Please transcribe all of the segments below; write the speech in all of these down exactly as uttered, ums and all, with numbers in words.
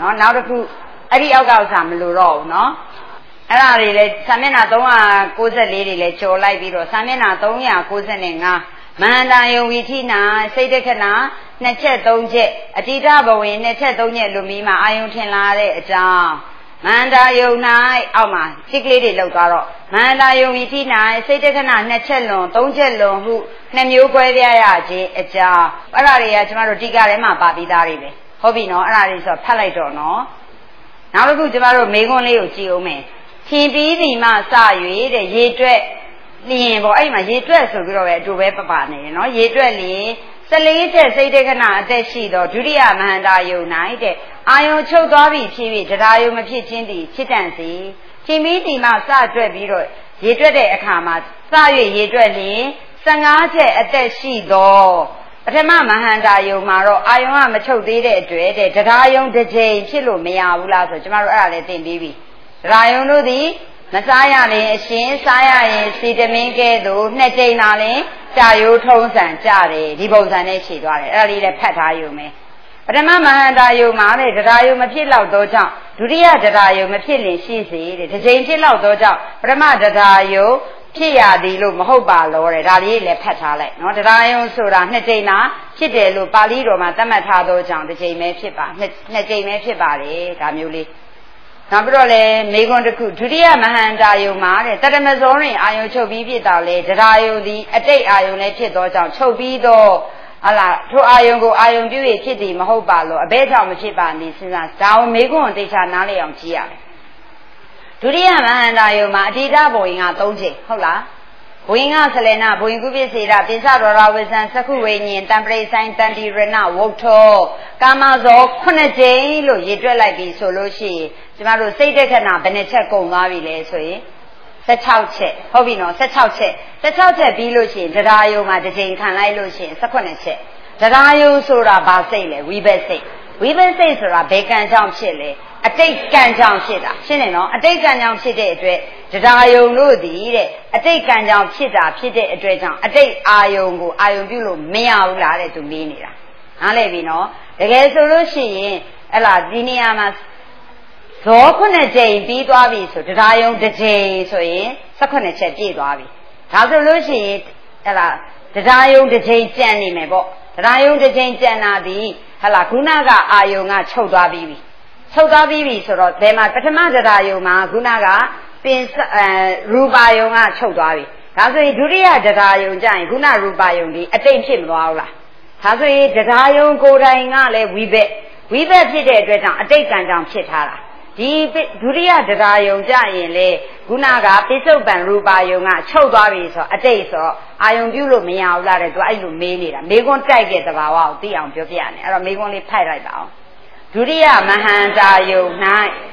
နော်နောက်တစ်ခုအဲ့ဒီအောက်ကဥစ္စာမလို့တော့ဘူးနော်အဲ့ဒါတွေလည်းစာမျက်နှာသုံးရာကိုးဆယ်လေးတွေလည်းကျော်လိုက်ပြီးတော့စာမျက်နှာသုံးရာကိုးဆယ်ငါးမဟာတာယုံဝီထိနာစိတ်တက္ခဏနှစ်ချက်သုံးချက်အတိတဘဝင်နှစ်ချက်သုံးချက်လူမီမှာအာယုံထင်လာတဲ့အကြောင်းမဟာတာယုံ၌အောက်မှာစိတ်ကလေးတွေလောက်သွားတော့မဟာတာယုံဝီထိနာစိတ်တက္ခဏနှစ်ချက်လွန်သုံးချက်လွန်ဟုနှစ်မျိုးကွဲပြားရခြင်းအကြောင်းအဲ့ဒါတွေကကျမတို့တိကထဲမှာပါပြီးသားတွေပဲဟုတ်ပြီနော်အဲ့ဒါတွေဆိုဖတ်လိုက်တော့နော်နောက်တစ်ခုကျမတို့မေခွန်းလေးကိုကြည့်အောင်မယ်ထင်ပြီးဒီမှစ၍တဲ့ရေတွက်လျင်ပေါ့အဲ့မှာရေတွက်ဆိုပြီးတော့ပဲအတူပဲပပနေတယ်နော်ရေတွက်လျင်စလေးချက်စိတ်တက္ခဏအသက်ရှိသောဒုတိယမဟာတာယုံ၌တဲ့အာယုံချုပ်သွားပြီဖြစ်ပြီးတရားယုံမဖြစ်ခြင်းသည်ဖြစ်တန်စီထင်ပြီးဒီမှစတွက်ပြီးတော့ရေတွက်တဲ့အခါမှာစ၍ရေတွက်လျင်ဆယ်ငါးချက်အသက်ရှိသောပထမမဟာတာယုံမှာတော့အာယုံကမချုပ်သေးတဲ့အတွက်တဲ့တရားယုံတစ်ချိန်ဖြစ်လို့မရဘူးလားဆိုကျမတို့အဲ့ဒါလည်းသင်ပြီးပြီတရားယုံတို့သည်မစားရရင်အရှင်စားရရင်စီတမင်းကဲ့သို့နှစ်ကြိမ်သာလင်ကြာရိုးထုံးစံကြတယ်ဒီပုံစံနဲ့ရှည်သွားတယ်အဲ့ဒါလေးလည်းဖတ်ထားယူမယ်ပထမမဟာတာယုံမှာတဲ့တရားယုံမဖြစ်တော့သောကြောင့်ဒုတိယတရားယုံမဖြစ်လင်ရှိစေတဲ့တစ်ကြိမ်ဖြစ်တော့သောကြောင့်ပထမတရားယုံဖြစ်ရသည်လို့မဟုတ်ပါလို့တဲ့ဒါလေးလည်းဖတ်ထားလိုက်နော်တရားယုံဆိုတာနှစ်ကြိမ်သာဖြစ်တယ်လို့ပါဠိတော်မှာသတ်မှတ်ထားသောကြောင့်တစ်ကြိမ်ပဲဖြစ်ပါနှစ်နှစ်ကြိမ်ပဲဖြစ်ပါတယ်ဒါမျိုးလေးနောက်ပြီးတော့လေမေခွန်းတစ်ခုဒုတိယမဟာတာယုံမှာတဲ့တတမဇောရင်အာယုံချုပ်ပြီးဖြစ်တော့လေတရားယုံသည်အတိတ်အာယုံလည်းဖြစ်သောကြောင့်ချုပ်ပြီးတော့ဟလာထိုအာယုံကိုအာယုံပြု၍ဖြစ်သည်မဟုတ်ပါလို့အဘဲကြောင့်မဖြစ်ပါနေစဉ်းစားဒါအောင်မေခွန်းကိုသိချာနားလည်အောင်ကြည့်ရတယ်ဒုတိယမဟာတာယုံမှာအတိတဘဝင်ကသုံးချိန်ဟုတ်လားဘဝင်ကဆလေနာဘဝင်ကုပိစေတာပိစရောရဝဇံသကုဝိညာဉ်တံပရိဆိုင်တန်တိရဏဝုတ်ထောကာမဇောခုနှစ်ကြိမ်လို့ရေတွက်လိုက်ပြီးဆိုလို့ရှိရင်ကျမတို့စိတ်တက္ခဏဘယ်နှချက်ကုန်သွားပြီလဲဆိုရင်ဆယ်ခြောက်ချက်ဟုတ်ပြီနော်ဆယ်ခြောက်ချက်ဆယ်ခြောက်ချက်ပြီးလို့ရှိရင်တရားယုံမှာတစ်ချိန်ခံလိုက်လို့ရှိရင်၁၈ချက်တရားယုံဆိုတာဘာစိတ်လဲဝိဘက်စိတ်ဝိဘက်စိတ်ဆိုတာဘယ်ကံကြောင့်ဖြစ်လဲအတိတ်ကံကြောင့်ဖြစ်တာရှင်းတယ်နော်အတိတ်ကံကြောင့်ဖြစ်တဲ့အတွက်တရားယုံလို့ဒီတဲ့အတိတ်ကံကြောင့်ဖြစ်တာဖြစ်တဲ့အတွက်ကြောင့်အတိတ်အာယုံကိုအာယုံပြုလို့မရဘူးလားတဲ့သူမေးနေတာနားလည်ပြီနော်တကယ်ဆိုလို့ရှိရင်အဲ့လားဒီနေရာမှာဇောခုနှစ်ကြိမ်ပြီးသွားပြီဆိုတရားယုံတစ်ကြိမ်ဆိုရင်၁၈ချက်ပြည့်သွားပြီဒါဆိုလို့ရှိရင်အဲ့လားတရားယုံတစ်ကြိမ်ကြံနေမယ်ပေါ့တရားယုံတစ်ကြိမ်ကြံတာဒီဟလာခုနကအာယုံကချုပ်သွားပြီးပြီချုပ်သွားပြီးပြီဆိုတော့ဒီမှာပထမတရားယုံမှာခုနကပင်အဲရူပါယုံကချုပ်သွားပြီဒါဆိုရင်ဒုတိယတရားယုံကျရင်ခုနရူပါယုံဒီအတိတ်ဖြစ်မသွားဘူးလားဒါဆိုရင်တရားယုံကိုယ်တိုင်ကလည်းဝိဘက်ဝိဘက်ဖြစ်တဲ့အတွက်ကြောင့်အတိတ်ကံကြောင့်ဖြစ်ထားတာဒီဒုတိယတရားယုံကြရင်လေခုနကပိစုပန်ရူပါယုံကချုပ်သွားပြီဆိုအတိတ်ဆိုအာယုံပြုလို့မရဘူးလားတဲ့သူအဲ့လိုမေးနေတာမေးခွန်းတိုက်တဲ့သဘာဝကိုသိအောင်ပြောပြရတယ်အဲ့တော့မေးခွန်းလေးဖိုက်လိုက်ပါအောင်ဒုတိယမဟာတာယုံ၌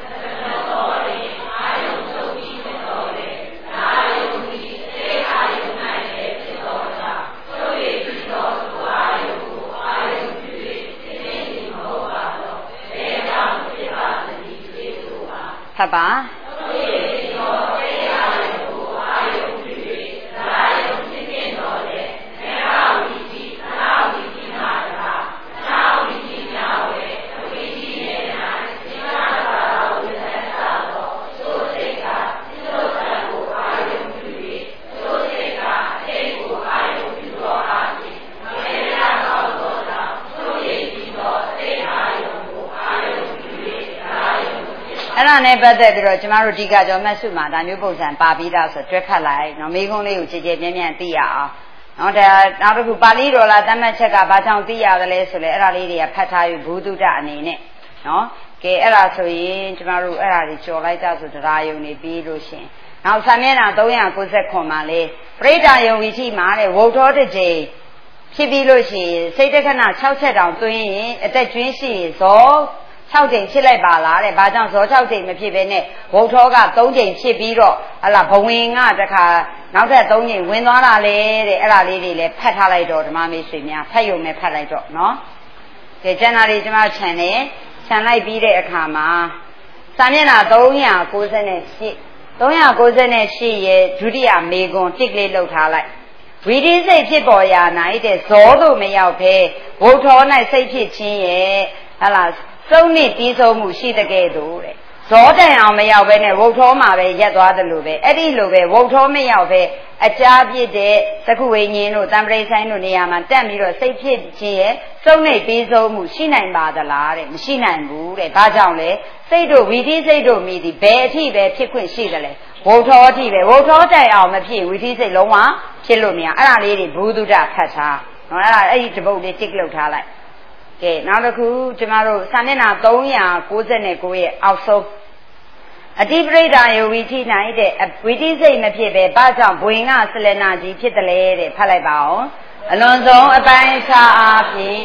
ဖတ်ပါအဲ့ဒါနဲ့ပတ်သက်ပြီးတော့ကျမတို့ဒီကကြောင့်မတ်စုမှာဒါမျိုးပုံစံပါပြီးသားဆိုတွဲဖတ်လိုက်နော်မိကုံးလေးကိုကြည်ကြည်ပြင်းပြင်းသိရအောင်နော်ဒါနောက်တစ်ခုပါဠိတော်လားတမတ်ချက်ကဘာကြောင့်သိရတယ်လဲဆိုလဲအဲ့ဒါလေးတွေကဖတ်ထားယူဘူတုဒအနေနဲ့နော်ကဲအဲ့ဒါဆိုရင်ကျမတို့အဲ့ဒါတွေကြော်လိုက်ကြဆိုတရားယုံနေပြီးလို့ရှင်နောက်ဆာမျက်နှာ၃၉၉မှာလေပရိဒာယုံဝီရှိမှာတဲ့ဝုတ်တော်တစ်ချိန်ဖြစ်ပြီးလို့ရှိရင်စိတ်တက္ခဏ၆ချက်တောင်သွင်းရင်အသက်ကျွင်းရှိရင်ဇော၆ကြိမ်ဖြစ်လိုက်ပါလားတဲ့ဘာကြောင့်ဇော၆ကြိမ်မဖြစ်ဘဲနဲ့ဝုတ်ထောက၃ကြိမ်ဖြစ်ပြီးတော့ဟလာဘဝင်ကတခါနောက်ထပ်၃ကြိမ်ဝင်သွားတာလေတဲ့အဲ့ဒါလေးတွေလည်းဖတ်ထားလိုက်တော့ဓမ္မမေးဆွေများဖတ်ရုံနဲ့ဖတ်လိုက်တော့နော်ကဲကျန်တာတွေကျမခြံတယ်ခြံလိုက်ပြီးတဲ့အခါမှာစာမျက်နှာ၃၉၈ ၃၉၈ရဲ့ဒုတိယမေခွန်းတစ်ကလေးလှုပ်ထားလိုက်ဝိရိစိတ်ဖြစ်ပေါ်ရာ၌တဲ့ဇောတို့မရောက်ဘဲဝုတ်ထော၌စိတ်ဖြစ်ခြင်းရဲ့ဟလာစုံနှစ်ပြီးဆုံးမှုရှိတဲ့ကဲ့သို့တဲ့ဇောတိုင်အောင်မရောက်ပဲနဲ့ဝုတ်ထောမှာပဲရက်သွားတယ်လို့ပဲအဲ့ဒီလိုပဲဝုတ်ထောမရောက်ပဲအကြားပြစ်တဲ့သကုဝိညာဉ်တို့တံပရိဆိုင်တို့နေရာမှာတက်ပြီးတော့စိတ်ဖြစ်ခြင်းရဲ့စုံနှစ်ပြီးဆုံးမှုရှိနိုင်ပါသလားတဲ့မရှိနိုင်ဘူးတဲ့ဘာကြောင့်လဲစိတ်တို့ဝီတိစိတ်တို့မိသည်ဘယ်အထိပဲဖြစ်ခွင့်ရှိတယ်လဲဝုတ်ထောအထိပဲဝုတ်ထောတိုင်အောင်မဖြစ်ဝီတိစိတ်လုံးဝဖြစ်လို့မရအဲ့ဒါလေးတွေဘူတုဒ္ဒဖတ်ထားနော်အဲ့ဒါအဲ့ဒီတပုတ်လေးတစ်လုပ်ထားလိုက်ကဲနောက်တစ်ခုကျမတို့စာမျက်နှာသုံးရာကိုး၉ရဲ့အောက်ဆုံးအတိပရိဒါယဝီထိ၌တဲ့ဝီတိစိတ်မဖြစ်ပဲဘာကြောင့်ဘွင်ကဆလနာကြီးဖြစ်တယ်လဲတဲ့ဖတ်လိုက်ပါအောင်အလွန်ဆုံးအပိုင်းအခြားအားဖြင့်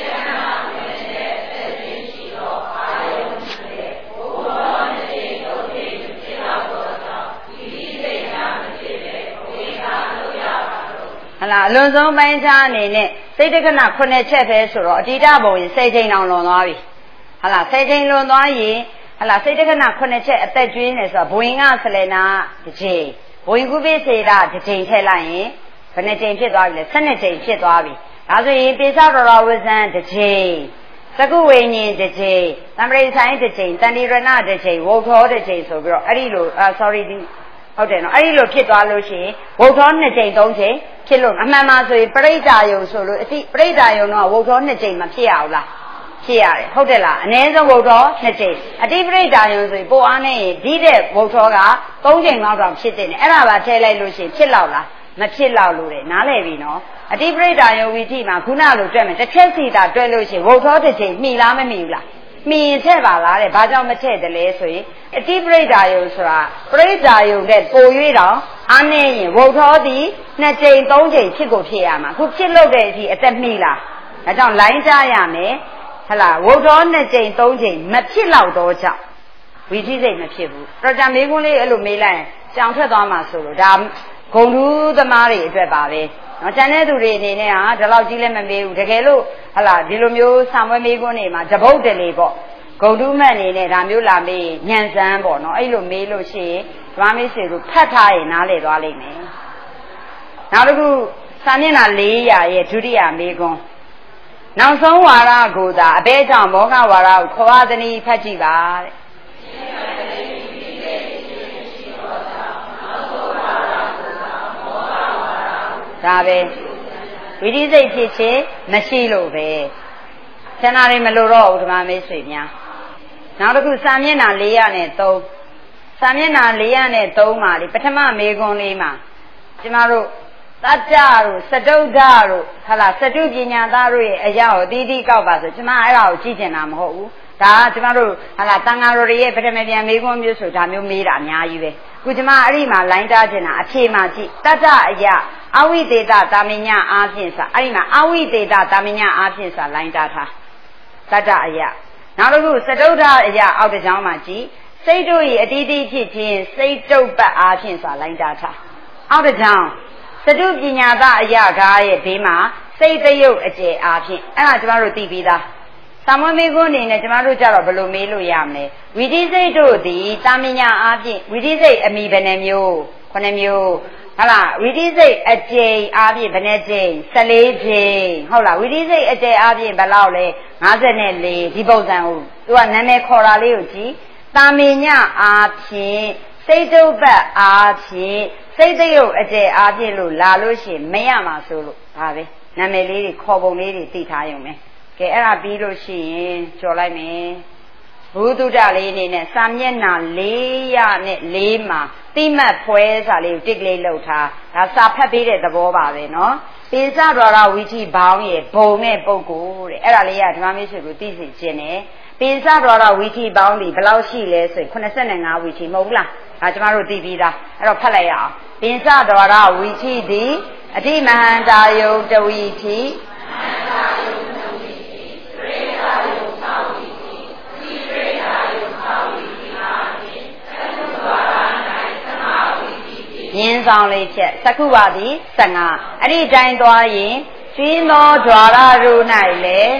ဟလာအလွန်ဆုံးပိုင်းခြားအနေနဲ့စိတ်တက္ကနာခုနှစ်ချက်ပဲဆိုတော့အတိတဘုံရင်စိတ်ချိန်အောင်လွန်သွားပြီဟလာစိတ်ချိန်လွန်သွားရင်ဟလာစိတ်တက္ကနာခုနှစ်ချက်အသက်ကျွေးနေဆိုတော့ဘွင်ကဆလနာတစ်ချိန်ဘွင်ကုပိစေတာတစ်ချိန်ထည့်လိုက်ရင်ဘယ်နှချိန်ဖြစ်သွားပြီလဲ၁၂ချိန်ဖြစ်သွားပြီဒါဆိုရင်ပိစတော်တော်ဝဇန်တစ်ချိန်သကုဝိညာဉ်တစ်ချိန်တံပရိဆိုင်တစ်ချိန်တန်တိရဏတစ်ချိန်ဝုတ်ထောတစ်ချိန်ဆိုပြီးတော့အဲ့ဒီလိုအာ sorry ဒီဟုတ်တယ်နော်အဲ့ဒီလိုဖြစ်သွားလို့ရှိရင်ဝုတ်ထောနှစ်ချိန်သုံးချိန်ဖြစ်လို့အမှန်မှဆိုရင်ပရိဒါယုံဆိုလို့အတိပရိဒါယုံတော့ဝုတ်ထောနှစ်ချိန်မဖြစ်ရဘူးလားဖြစ်ရတယ်ဟုတ်တယ်လားအနည်းဆုံးဝုတ်ထောနှစ်ချိန်အတိပရိဒါယုံဆိုရင်ပိုအားနဲ့ရင်ဒီတဲ့ဝုတ်ထောကသုံးချိန်လောက်တော့ဖြစ်တဲ့နဲ့အဲ့ဒါပါထည့်လိုက်လို့ရှိရင်ဖြစ်လောက်လားမဖြစ်လောက်လို့တဲ့နားလည်ပြီနော်အတိပရိဒါယုံဝီထိမှာခုနလိုတွက်မယ်တစ်ချက်စီတာတွက်လို့ရှိရင်ဝုတ်ထောတစ်ချိန်မှီလားမမှီဘူးလားမှီရင်ထည့်ပါလားတဲ့ဘာကြောင့်မထည့်တယ်လဲဆိုရင်အတိပရိဒါယုံဆိုတာပရိဒါယုံတဲ့ပို၍တောင်အားနေရင်ဝုတ်ထောသည်နှစ်ချိန်သုံးချိန်ဖြစ်ကိုဖြစ်ရမှာခုဖြစ်လို့တဲ့အထိအသက်မှီလားဒါကြောင့်လိုင်းကြရမယ်ဟလာဝုတ်တော်နှစ်ချိန်သုံးချိန်မဖြစ်တော့တော့ကြောင့်ဝီထိစိတ်မဖြစ်ဘူးတော့ကြမေးခွန်းလေးအဲ့လိုမေးလိုက်ရင်ကြောင်ထွက်သွားမှာဆိုလို့ဒါဂုံတူးသမားတွေအတွက်ပါပဲနော်ကျန်တဲ့သူတွေအနေနဲ့ဟာဒီလောက်ကြီးလည်းမမေးဘူးတကယ်လို့ဟလာဒီလိုမျိုးဆံပွဲမေးခွန်းတွေမှာတပုတ်တလေပေါ့ဂုံတူးမှတ်အနေနဲ့ဒါမျိုးလာမေးညံစမ်းပေါ့နော်အဲ့လိုမေးလို့ရှိရင်ဓမ္မမေးစီကိုဖတ်ထားရင်နားလည်သွားလိမ့်မယ်နောက်တစ်ခုစာမျက်နှာ၄ရာရဲ့ဒုတိယမေးခွန်းနောက်ဆုံးဝါရကိုသာအဘဲကြောင့်မောဟဝါရကိုခေါ်သနည်းဖတ်ကြည့်ပါတဲ့ဒါပဲဝိသိစိတ်ဖြစ်ခြင်းမရှိလို့ပဲဆန္ဒတွေမလို့တော့ဘူးဓမ္မမေးဆွေများနောက်တစ်ခုစာမျက်နှာ၄ရာနဲ့၃စာမျက်နှာ၄ရာနဲ့၃မှာဒီပထမမေးခွန်းလေးမှာကျမတို့တတ္တတို့စတုဒ္ဓတို့ဟာလားစတုပညာသားတို့ရဲ့အရာကိုတီးတီးကောက်ပါဆိုကျမအဲ့ဒါကိုကြည့်ကျင်တာမဟုတ်ဘူးဒါကကျမတို့ဟာလားတန်ဃာတော်တွေရဲ့ပထမပြန်မေးခွန်းမျိုးဆိုဒါမျိုးမေးတာအများကြီးပဲခုကျမအဲ့ဒီမှာလိုင်းတားကျင်တာအဖြေမှာကြည့်တတ္တအရာအဝိသေတတာမညအားဖြင့်ဆိုအဲ့ဒီမှာအဝိသေတတာမညအားဖြင့်ဆိုလိုင်းတားထားတတ္တအရာနောက်တစ်ခုစတုဒ္ဓအရာအောက်တစ်ကြောင်းမှာကြည့်စိတ်တို့၏အတီးတီးဖြစ်ခြင်းစိတ်တုပ်ပတ်အားဖြင့်ဆိုလိုင်းတားထားအောက်တစ်ကြောင်းစတုပညာသားအရာကားရဲ့ဘေးမှာစိတ်တယုတ်အကျယ်အားဖြင့်အဲ့ဒါကျမတို့သိပြီးသားသာမမေခွန်းအနေနဲ့ကျမတို့ကြတော့ဘယ်လိုမေးလို့ရမလဲဝိသိစိတ်တို့သည်တာမညာအားဖြင့်ဝိသိစိတ်အမိဘယ်နှမျိုးခုနှစ်မျိုးဟုတ်လားဝိသိစိတ်အကျယ်အားဖြင့်ဘယ်နှကြိမ်၁၄ကြိမ်ဟုတ်လားဝိသိစိတ်အကျယ်အားဖြင့်ဘယ်လောက်လဲ၅၄ဒီပုံစံကိုသူကနာမည်ခေါ်တာလေးကိုကြည့်တာမညာအားဖြင့်စိတ်တုပ်ပတ်အားဖြင့်စိတ်တယုတ်အကျယ်အားဖြင့်လို့လာလို့ရှိရင်မရမှာဆိုလို့ဒါပဲနာမည်လေးတွေခေါ်ပုံလေးတွေသိထားရုံပဲကဲအဲ့ဒါပြီးလို့ရှိရင်ကြော်လိုက်မယ်ဘုဒ္ဓလေးအနေနဲ့စာမျက်နှာ၄ရနဲ့၄မှာတိမှတ်ဖွဲစာလေးကိုတစ်ကလေးလှုပ်ထားဒါစာဖတ်ပေးတဲ့သဘောပါပဲเนาะပိစတော်ရဝိထိဘောင်းရဲ့ဘုံနဲ့ပုဂ္ဂိုလ်တဲ့အဲ့ဒါလေးကဓမ္မမေရှိကိုသိစေခြင်းနဲ့ပိစတော်ရဝိထိဘောင်းဒီဘယ်လောက်ရှိလဲဆိုရင်၈၅ဝိထိမဟုတ်ဘူးလားဒါကျမတို့သိပြီးသားအဲ့တော့ဖတ်လိုက်ရအောင်ပိစတော်ရဝိထိသည်အတိမဟန္တာယုတဝိထိရင်းဆောင်လေးချက်သက္ကုဝါသည်၁၅အဲ့ဒီတိုင်းသွားရင်ကျွင်းသောဓွာရတို့၌လည်း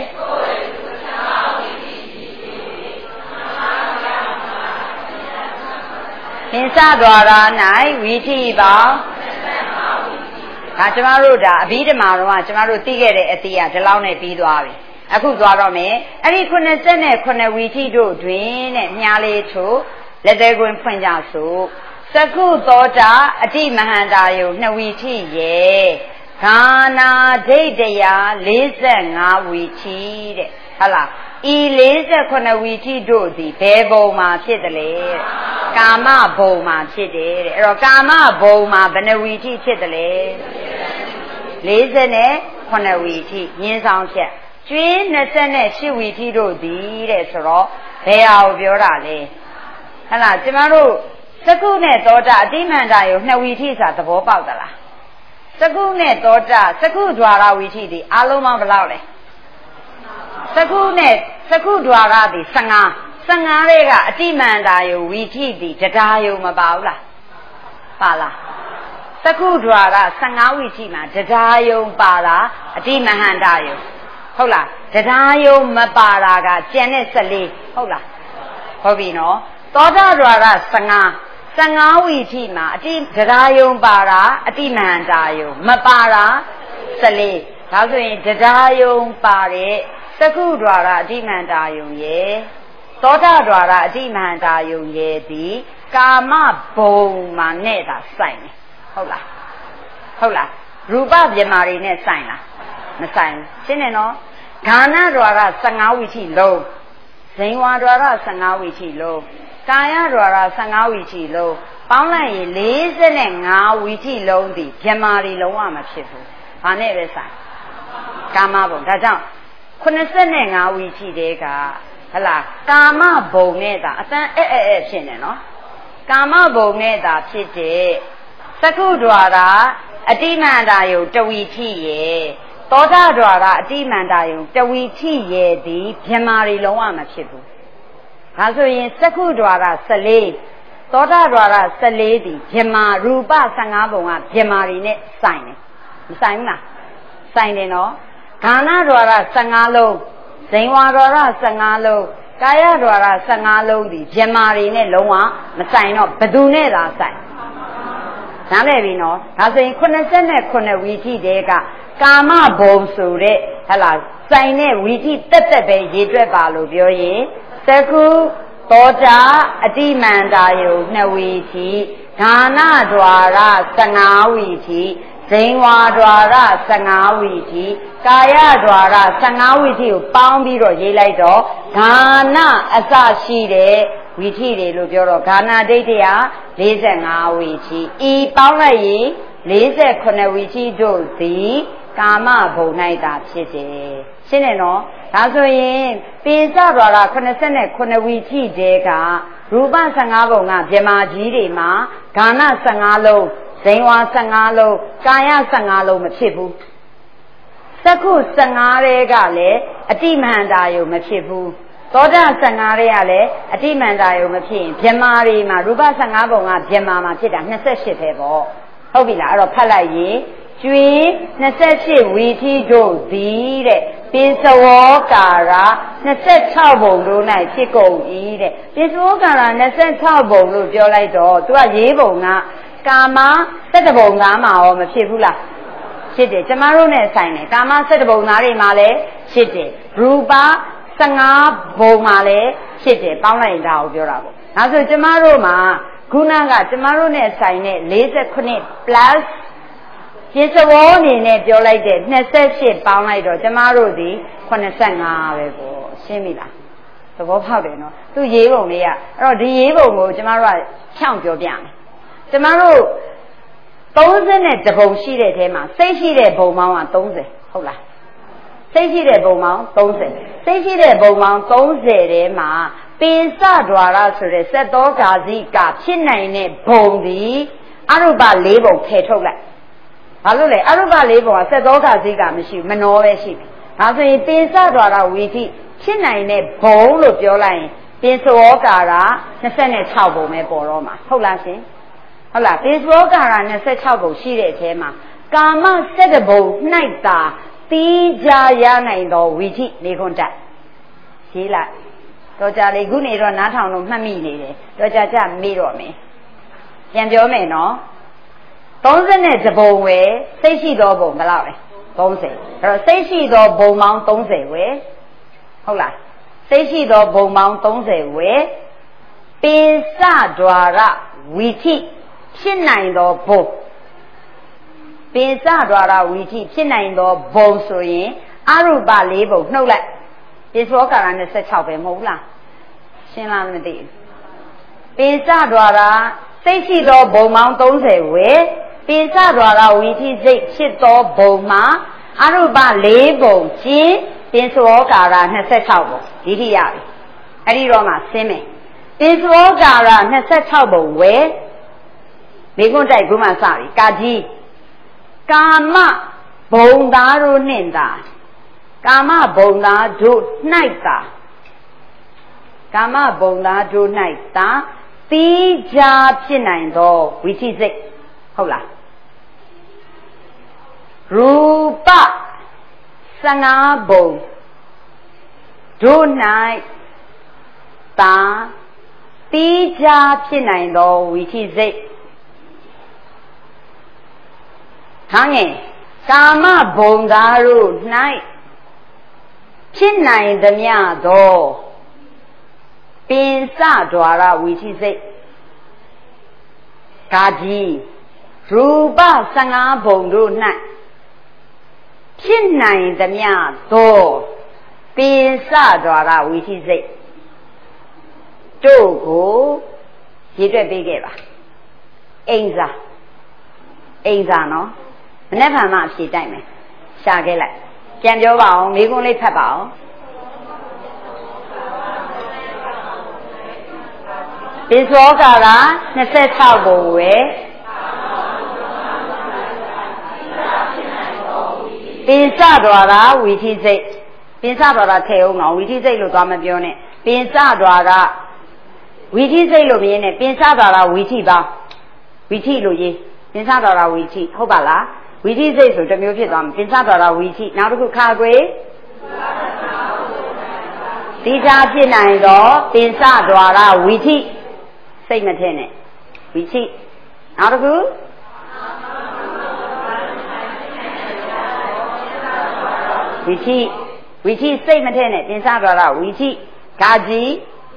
ဟင်္စဓွာရ၌ဝီထိပေါင်းဒါကျမတို့ဒါအဘိဓမ္မာတော့ကျမတို့သိခဲ့တဲ့အတိအဒီလောက်နဲ့ပြီးသွားပြီအခုသွားတော့မယ်အဲ့ဒီခုနှစ်နဲ့ခုနှစ်ဝီထိတို့တွင်တဲ့မြားလေးထို့လက်သေးကွင်းဖွင့်ကြစို့သကုသောတာအတိမဟန္တာယုနှစ်ဝီထိရဲ့ဂါနာဒိဋ္ဌယလေးဆယ်ငါးဝီထိတဲ့ဟုတ်လားဤလေးဆယ်ခုနှစ်ဝီထိတို့သည်ဘယ်ဘုံမှာဖြစ်တယ်လဲကာမဘုံမှာဖြစ်တယ်တဲ့အဲ့တော့ကာမဘုံမှာဘယ်နှဝီထိဖြစ်တယ်လဲလေးဆယ်နဲ့ခုနှစ်ဝီထိညင်းဆောင်ချက်ကျွင်းနှစ်ဆက်နဲ့ရှစ်ဝီထိတို့သည်တဲ့ဆိုတော့ဘယ်ဟာကိုပြောတာလဲဟဲ့လားကျမတို့သကုနဲ့သောတာအတိမန္တာယုနှစ်ဝီထိဆိုတာသဘောပေါက်သလားသကုနဲ့သောတာသကု द्वार ဝီထိဒီအလုံးပေါင်းဘယ်လောက်လဲသကုနဲ့သကု द्वार ဒီဆယ်ငါး ဆယ်ငါးတွေကအတိမန္တာယုဝီထိဒီတရားယုမပါဘူးလားပါလားသကု द्वार ဆယ်ငါးဝီထိမှာတရားယုပါတာအတိမဟန္တာယုဟုတ်လားတရားယုမပါတာကကျန်တဲ့ဆယ်လေးဟုတ်လားဟုတ်ပြီနော်သောတာ द्वार ဆယ်ငါး ဆယ်ငါးဝီထိမှာအတိတရားယုပါတာအတိမဟန္တာယုမပါတာဆယ်လေးဒါဆိုရင်တရားယုပါတဲ့သကု द्वार အတိမန္တာယုံရဲ့သောတာ द्वार အတိမန္တာယုံရဲ့ဒီကာမဘုံမှာနဲ့တာစိုက်နေဟုတ်လားဟုတ်လားရူပပြမာတွေနဲ့စိုက်လားမစိုက်ဘူးရှင်းနေနော်ဂါန द्वार ဆယ်ငါးဝီထိလုံးဇိန်ဝါ द्वार ဆယ်ငါးဝီထိလုံးကာယ द्वार ဆယ်ငါးဝီထိလုံးပေါင်းလိုက်ရင်လေးဆယ်ငါးဝီထိလုံးဒီပြမာတွေလုံးဝမဖြစ်ဘူးဘာနဲ့ပဲစိုက်ကာမဘုံဒါကြောင့်ခုနှစ်နဲ့ငါးဝီထိတဲ့ကဟလာကာမဘုံနဲ့တာအတန်းအဲ့အဲ့အဲ့ဖြစ်နေနော်ကာမဘုံနဲ့တာဖြစ်တဲ့သကု द्वार အတိမန္တာယုတဝီထိရဲ့သောတာ द्वार အတိမန္တာယုတဝီထိရဲ့ဒီပြမာတွေလုံးဝမဖြစ်ဘူးဒါဆိုရင်သကု द्वार ဆယ်လေးသောတာ द्वार ဆယ်လေးဒီပြမာရူပဆယ်ငါးဘုံကပြမာတွေနဲ့ဆိုင်တယ်မဆိုင်ဘူးလားဆိုင်တယ်နော်ဂါန द्वार ဆယ်ငါးလုံးဇိန်ဝါ द्वार ဆယ်ငါးလုံးကာယ द्वार ဆယ်ငါးလုံးဒီပြမာတွေနဲ့လုံးဝမဆိုင်တော့ဘယ်သူနဲ့သာဆိုင်နားလည်ပြီနော်ဒါဆိုရင်ခုနှစ်နဲ့ခုနှစ်ဝီထိတဲကကာမဘုံဆိုတဲ့ဟလာဆိုင်တဲ့ဝီထိတက်တက်ပဲရေတွက်ပါလို့ပြောရင်သကုသောတာအတိမန္တာယုနှစ်ဝီထိဂါန द्वार ဆယ်ငါးဝီထိဇိန်ဝါ द्वार ဆယ်ငါးဝီထိကာယ द्वार ဆယ်ငါးဝီထိကိုပေါင်းပြီးတော့ရေးလိုက်တော့ဂါနအစရှိတဲ့ဝီထိတွေလို့ပြောတော့ဂါနဒိဋ္ဌိယလေးဆယ်ငါးဝီထိဤပေါင်းလိုက်ရင်လေးဆယ်ခုနှစ်ဝီထိတို့သည်ကာမဘုံ၌သာဖြစ်တယ်ရှင်းတယ်နော်ဒါဆိုရင်ပိစ द्वार ခုနှစ်နဲ့ခုနှစ်ဝီထိတဲကရူပဆယ်ငါးဘုံကဗြဟ္မာကြီးတွေမှာဂါနဆယ်ငါးလုံးဇိန်ဝါဆယ်ငါးလုံးကာယဆယ်ငါးလုံးမဖြစ်ဘူးသကုဆယ်ငါးတွေကလည်းအတိမန္တာယုမဖြစ်ဘူးသောတာဆယ်ငါးတွေကလည်းအတိမန္တာယုမဖြစ်ရင်ဗြဟ္မာတွေမှာရူပဆယ်ငါးဘုံကဗြဟ္မာမှာဖြစ်တာနှစ်ဆယ့်ရှစ်ပဲပေါ့ဟုတ်ပြီလားအဲ့တော့ဖတ်လိုက်ရင်ကျွေးနှစ်ဆယ့်ရှစ်ဝီထိတို့သည်တဲ့ပိစဝောကာရနှစ်ဆယ့်ခြောက်ဘုံတို့၌ဖြစ်ကုန်၏တဲ့ပိစဝောကာရနှစ်ဆယ့်ခြောက်ဘုံလို့ပြောလိုက်တော့သူကရေးဘုံကကာမစက်တဘုံသားမှာရောမဖြစ်ဘူးလားဖြစ်တယ်ကျမတို့နဲ့ဆိုင်တယ်ကာမစက်တဘုံသားတွေမှာလည်းဖြစ်တယ်ရူပဆယ်ငါးဘုံမှာလည်းဖြစ်တယ်ပေါင်းလိုက်တာကိုပြောတာပေါ့ဒါဆိုကျမတို့မှာခုနကကျမတို့နဲ့ဆိုင်တဲ့လေးဆယ်ခုနှစ် plus ပြစ္ဆဝောအနေနဲ့ပြောလိုက်တဲ့နှစ်ဆယ့်ရှစ်ပေါင်းလိုက်တော့ကျမတို့ဒီခုနှစ်ဆယ့်ငါးပဲပေါ့ရှင်းပြီလားသဘောပေါက်တယ်နော်သူရေးပုံလေးကအဲ့တော့ဒီရေးပုံကိုကျမတို့ကဖြောင့်ပြောပြမယ်ကျမတို့သုံးဆယ်နဲ့တဘုံရှိတဲ့ထဲမှာစိတ်ရှိတဲ့ဘုံပေါင်းကသုံးဆယ်ဟုတ်လားစိတ်ရှိတဲ့ဘုံပေါင်းသုံးဆယ်စိတ်ရှိတဲ့ဘုံပေါင်းသုံးဆယ်ထဲမှာပိစ द्वार ဆိုတဲ့စက်သောဂါဇိကဖြစ်နိုင်တဲ့ဘုံဒီအရုပလေးဘုံထည့်ထုတ်လိုက်ဘာလို့လဲအရုပလေးဘုံကစက်သောဂါဇိကမရှိဘူးမနောပဲရှိတယ်ဒါဆိုရင်ပိစ द्वार ဝီထိဖြစ်နိုင်တဲ့ဘုံလို့ပြောလိုက်ရင်ပိစဝောကာရနှစ်ဆယ့်ခြောက်ဘုံပဲပေါ်တော့မှာဟုတ်လားရှင်ဟုတ်လားပိစဝောကာရနှစ်ဆယ့်ခြောက်ဘုံရှိတဲ့အထဲမှာကာမစက်တဘုံ၌သာတိကြရနိုင်သောဝီထိနေခွန်းတက်ရေးလိုက်တော့ကြလေခုနေတော့နားထောင်လို့မှတ်မိနေတယ်တော့ကြကြမေးတော့မယ်ပြန်ပြောမယ်နော်သုံးဆယ်နဲ့တဘုံဝယ်စိတ်ရှိသောဘုံဘယ်လောက်လဲသုံးဆယ်အဲ့တော့စိတ်ရှိသောဘုံပေါင်းသုံးဆယ်ဝယ်ဟုတ်လားစိတ်ရှိသောဘုံပေါင်းသုံးဆယ်ဝေပင်စဒွါရဝီထိဖြစ်နိုင်သောဘုံပင်စဒွါရဝီထိဖြစ်နိုင်သောဘုံဆိုရင်အရူပလေးဘုံနှုတ်လိုက်ပိစောကာရနဲ့ဆက်၆ပဲမဟုတ်လားရှင်းလားမသိဘူးပင်စဒွါရစိတ်ရှိသောဘုံပေါင်းသုံးဆယ်ဝေပင်စဒွါရဝီထိစိတ်ဖြစ်သောဘုံမှာအရူပလေးဘုံကျင်းပင်စောကာရ၂၆ဘုံဒီထိရပြီအဲ့ဒီတော့မှဆင်းမယ်ပင်စောကာရ၂၆ဘုံဝေမိကွန်းတိုက်ခုမှစပြီကာကြီးကာမဘုံသားတို့နှင့်သာကာမဘုံသားတို့၌သာကာမဘုံသားတို့၌သာတိကြဖြစ်နိုင်သောဝိသိစိတ်ဟုတ်လားရူပဆငါးဘုံတို့၌သာတိကြဖြစ်နိုင်သောဝိသိစိတ်ဟာငယ်ကာမဘုံသားတို့၌ဖြစ်နိုင်သမျှသောပင်စဒွါရဝီထိစိတ်ကာကြီးရူပဆငါးဘုံတို့၌ဖြစ်နိုင်သမျှသောပင်စဒွါရဝီထိစိတ်တို့ကိုရည်တွက်ပေးခဲ့ပါအိမ်စာအိမ်စာနော်မနေ့ကမှအဖြေတိုက်မယ်ရှာခဲ့လိုက်ပြန်ပြောပါအောင်မိကုန်းလေးဖတ်ပါအောင်ပိစောကာရ၂၆ဘုံဝေပင်စဒွါရဝီထိစိတ်ပင်စဒွါရထဲအောင်အောင်ဝီထိစိတ်လို့သွားမပြောနဲ့ပင်စဒွါရဝီထိစိတ်လို့မရင်းနဲ့ပင်စဒွါရဝီထိပါဝီထိလို့ရေးပင်စဒွါရဝီထိဟုတ်ပါလားဝီထိစိတ်ဆိုတစ်မျိုးဖြစ်သွားမယ်ပင်စဒွါရဝီထိနောက်တစ်ခုခါကွေတိကျဖြစ်နိုင်သောပင်စဒွါရဝီထိစိတ်မထင်နဲ့ဝီထိနောက်တစ်ခုဝီထိဝီထိစိတ်မထင်နဲ့ပင်စဒွါရဝီထိဂါကြီး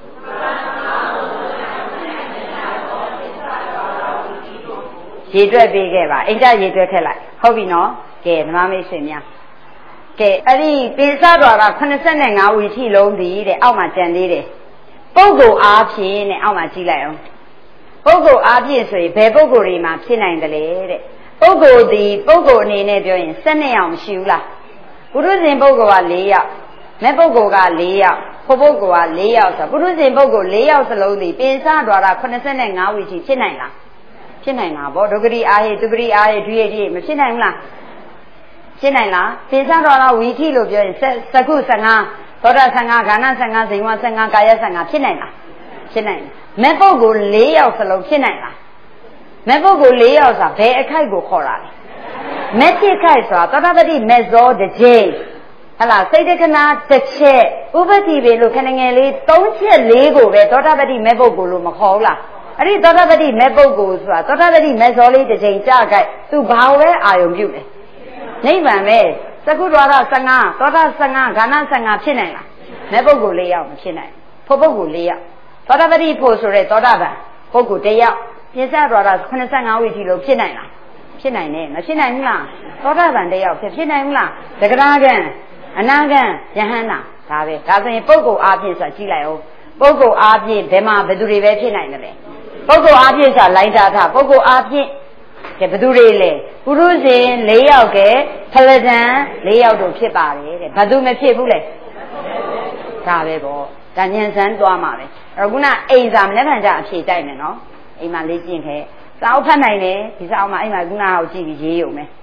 ရေတွက်ပေးခဲ့ပါအိမ်ကြရေတွက်ခဲ့လိုက်ဟုတ်ပြီနော်ကဲဓမ္မမိတ်ဆွေများကဲအဲ့ဒီပိစဒွါရ၈၅ဝီထိလုံးသည်တဲ့အောက်မှာကြံသေးတယ်ပုဂ္ဂိုလ်အားဖြင့်တဲ့အောက်မှာကြည့်လိုက်အောင်ပုဂ္ဂိုလ်အားဖြင့်ဆိုရင်ဘယ်ပုဂ္ဂိုလ်တွေမှာဖြစ်နိုင်တယ်လဲတဲ့ပုဂ္ဂိုလ်ဒီပုဂ္ဂိုလ်အနေနဲ့ပြောရင်၁၂ယောက်မရှိဘူးလားပုရုဇဉ်ပုဂ္ဂိုလ်က၄ယောက်မဲ့ပုဂ္ဂိုလ်က၄ယောက်ဖို့ပုဂ္ဂိုလ်က၄ယောက်ဆိုပုရုဇဉ်ပုဂ္ဂိုလ်၄ယောက်စလုံးဒီပိစဒွါရ၈၅ဝီထိဖြစ်နိုင်လားဖြစ်နိုင်လားဗောဒုက္ခရိအာဟိသူပရိအာဟိဒွိယတိမဖြစ်နိုင်ဘူးလားဖြစ်နိုင်လားပိစဒွါရဝီထိလို့ပြောရင်စကု၁၅သောတာ၁၅ဂါဏ၁၅ဇိဝ၁၅ကာယ၁၅ဖြစ်နိုင်လားဖြစ်နိုင်တယ်မဲ့ပုဂ္ဂိုလ်၄ယောက်စလုံးဖြစ်နိုင်လားမဲ့ပုဂ္ဂိုလ်၄ယောက်ဆိုတာဘယ်အခိုက်ကိုခေါ်တာလဲမဲ့ဖြစ်ခိုက်ဆိုတာသောတာပတိမဲ့ဇောတစ်ချိန်ဟလာစိတ်တခဏတစ်ချက်ဥပတိပဲလို့ခဏငယ်လေး၃ချက်၄ကိုပဲသောတာပတိမဲ့ပုဂ္ဂိုလ်လို့မခေါ်ဘူးလားအဲ့ဒီသောတာပတိမဲ့ပုဂ္ဂိုလ်ဆိုတာသောတာပတိမဲ့ဇောလေးတစ်ချိန်ကြာခိုက်သူဘာဝဲအာယုံပြုတယ်နိဗ္ဗာန်ပဲသကုဒ္ဒဝါဒ၁၅သောတာ၁၅ဂါဏ၁၅ဖြစ်နိုင်လားမဲ့ပုဂ္ဂိုလ်၄ယောက်မဖြစ်နိုင်ဖို့ပုဂ္ဂိုလ်၄ယောက်သောတာပတိဖို့ဆိုတဲ့သောတာပန်ပုဂ္ဂိုလ်၁ယောက်ပိစဒွါရ၈၅ဝီထိလို့ဖြစ်နိုင်လားဖြစ်နိုင်တယ်မဖြစ်နိုင်ဘူးလားသောတာပန်တယောက်ဖြစ်ဖြစ်နိုင်ဘူးလားသက္ကရာကံအနာကံယဟန္တာဒါပဲဒါဆိုရင်ပုဂ္ဂိုလ်အားဖြင့်ဆိုတာကြည့်လိုက်အောင်ပုဂ္ဂိုလ်အားဖြင့်ဘယ်မှာဘယ်သူတွေပဲဖြစ်နိုင်တယ်လဲပုဂ္ဂိုလ်အားဖြင့်ဆိုတာလိုက်တာထားပုဂ္ဂိုလ်အားဖြင့်ကဲဘယ်သူတွေလဲပုရုဇဉ်၄ယောက်ကဲဖလဒံ၄ယောက်တို့ဖြစ်ပါတယ်တဲ့ဘယ်သူမဖြစ်ဘူးလဲဒါပဲပေါ့ဒါညံစမ်းသွားမှာပဲအဲ့ခုနအိမ်စာမနေ့ကကြအဖြေတိုက်မယ်နော်အိမ်မှာလေးကျင့်ခဲ့စာအုပ်ဖတ်နိုင်တယ်ဒီစာအုပ်မှာအိမ်မှာခုနကကိုကြည့်ပြီးရေးရုံပဲ